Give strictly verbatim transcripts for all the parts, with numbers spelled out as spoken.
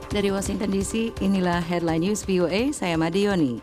Dari Washington D C, inilah Headline News V O A, saya Madioni.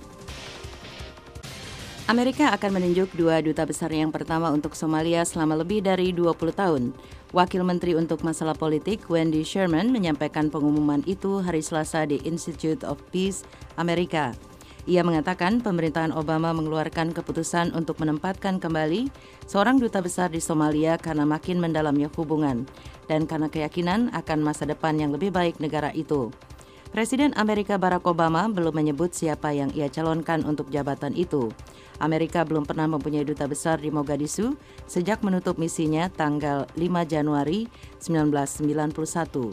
Amerika akan menunjuk dua duta besar yang pertama untuk Somalia selama lebih dari dua puluh tahun. Wakil Menteri untuk Masalah Politik Wendy Sherman menyampaikan pengumuman itu hari Selasa di Institute of Peace, Amerika. Ia mengatakan pemerintahan Obama mengeluarkan keputusan untuk menempatkan kembali seorang duta besar di Somalia karena makin mendalamnya hubungan dan karena keyakinan akan masa depan yang lebih baik negara itu. Presiden Amerika Barack Obama belum menyebut siapa yang ia calonkan untuk jabatan itu. Amerika belum pernah mempunyai duta besar di Mogadishu sejak menutup misinya tanggal lima Januari seribu sembilan ratus sembilan puluh satu.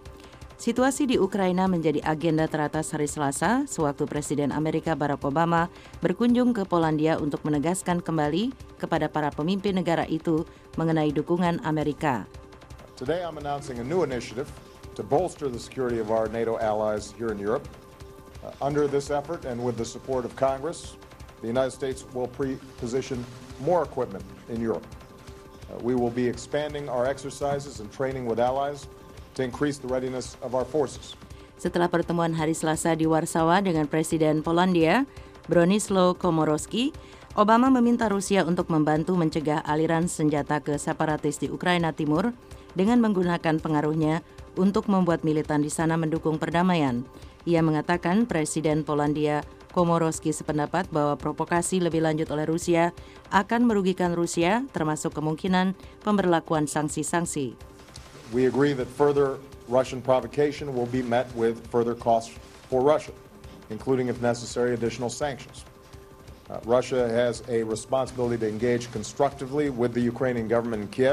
Situasi di Ukraina menjadi agenda teratas hari Selasa sewaktu Presiden Amerika Barack Obama berkunjung ke Polandia untuk menegaskan kembali kepada para pemimpin negara itu mengenai dukungan Amerika. Today I'm announcing a new initiative to bolster the security of our NATO allies here in Europe. Uh, under this effort and with the support of Congress, the United States will pre-position more equipment in Europe. Uh, we will be expanding our exercises and training with allies to increase the readiness of our forces. Setelah pertemuan hari Selasa di Warsawa dengan Presiden Polandia, Bronisław Komorowski, Obama meminta Rusia untuk membantu mencegah aliran senjata ke separatis di Ukraina Timur dengan menggunakan pengaruhnya untuk membuat militan di sana mendukung perdamaian. Ia mengatakan Presiden Polandia Komorowski sependapat bahwa provokasi lebih lanjut oleh Rusia akan merugikan Rusia, termasuk kemungkinan pemberlakuan sanksi-sanksi. We agree that further Russian provocation will be met with further costs for Russia, including, if necessary, additional sanctions. Uh, Russia has a responsibility to engage constructively with the Ukrainian government in Kiev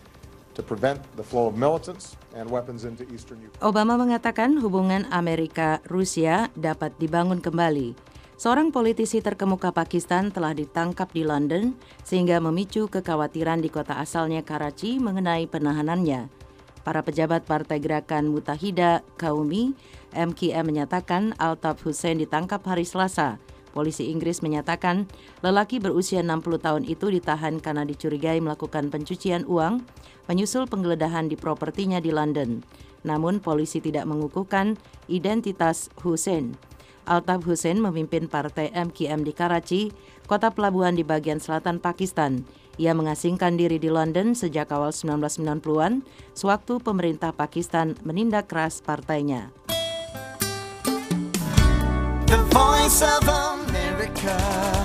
to prevent the flow of militants and weapons into eastern Ukraine. Obama mengatakan hubungan Amerika-Rusia dapat dibangun kembali. Seorang politisi terkemuka Pakistan telah ditangkap di London sehingga memicu kekhawatiran di kota asalnya Karachi mengenai penahanannya. Para pejabat Partai Gerakan Muttahida Qaumi M Q M menyatakan Altaf Hussein ditangkap hari Selasa. Polisi Inggris menyatakan lelaki berusia enam puluh tahun itu ditahan karena dicurigai melakukan pencucian uang menyusul penggeledahan di propertinya di London. Namun polisi tidak mengukuhkan identitas Hussein. Altaf Hussein memimpin partai M Q M di Karachi, kota pelabuhan di bagian selatan Pakistan. Ia mengasingkan diri di London sejak awal seribu sembilan ratus sembilan puluhan, sewaktu pemerintah Pakistan menindak keras partainya. The Voice of America.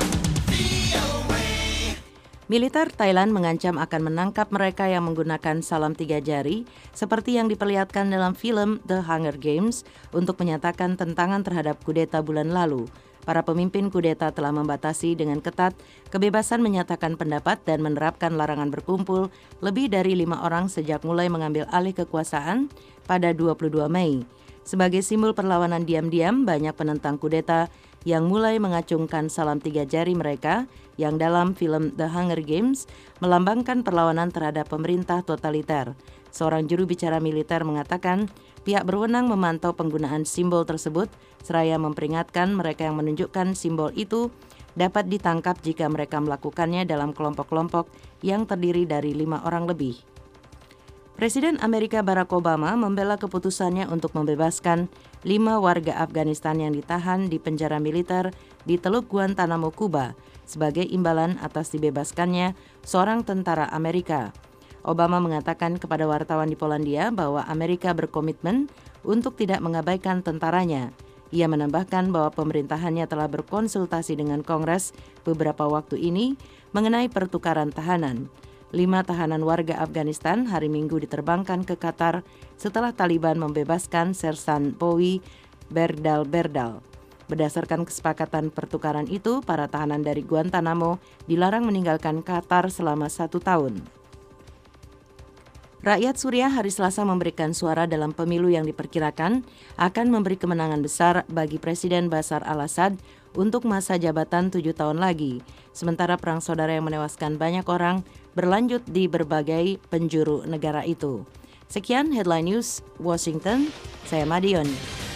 Militer Thailand mengancam akan menangkap mereka yang menggunakan salam tiga jari, seperti yang diperlihatkan dalam film The Hunger Games, untuk menyatakan tentangan terhadap kudeta bulan lalu. Para pemimpin kudeta telah membatasi dengan ketat kebebasan menyatakan pendapat dan menerapkan larangan berkumpul lebih dari lima orang sejak mulai mengambil alih kekuasaan pada dua puluh dua Mei. Sebagai simbol perlawanan diam-diam, banyak penentang kudeta yang mulai mengacungkan salam tiga jari mereka yang dalam film The Hunger Games melambangkan perlawanan terhadap pemerintah totaliter. Seorang juru bicara militer mengatakan pihak berwenang memantau penggunaan simbol tersebut, seraya memperingatkan mereka yang menunjukkan simbol itu dapat ditangkap jika mereka melakukannya dalam kelompok-kelompok yang terdiri dari lima orang lebih. Presiden Amerika Barack Obama membela keputusannya untuk membebaskan lima warga Afghanistan yang ditahan di penjara militer di Teluk Guantanamo, Kuba, sebagai imbalan atas dibebaskannya seorang tentara Amerika. Obama mengatakan kepada wartawan di Polandia bahwa Amerika berkomitmen untuk tidak mengabaikan tentaranya. Ia menambahkan bahwa pemerintahannya telah berkonsultasi dengan Kongres beberapa waktu ini mengenai pertukaran tahanan. Lima tahanan warga Afghanistan hari Minggu diterbangkan ke Qatar setelah Taliban membebaskan Sersan Bowie Berdal-Berdal. Berdasarkan kesepakatan pertukaran itu, para tahanan dari Guantanamo dilarang meninggalkan Qatar selama satu tahun. Rakyat Suriah hari Selasa memberikan suara dalam pemilu yang diperkirakan akan memberi kemenangan besar bagi Presiden Bashar al-Assad untuk masa jabatan tujuh tahun lagi, sementara perang saudara yang menewaskan banyak orang berlanjut di berbagai penjuru negara itu. Sekian Headline News Washington, saya Madioni.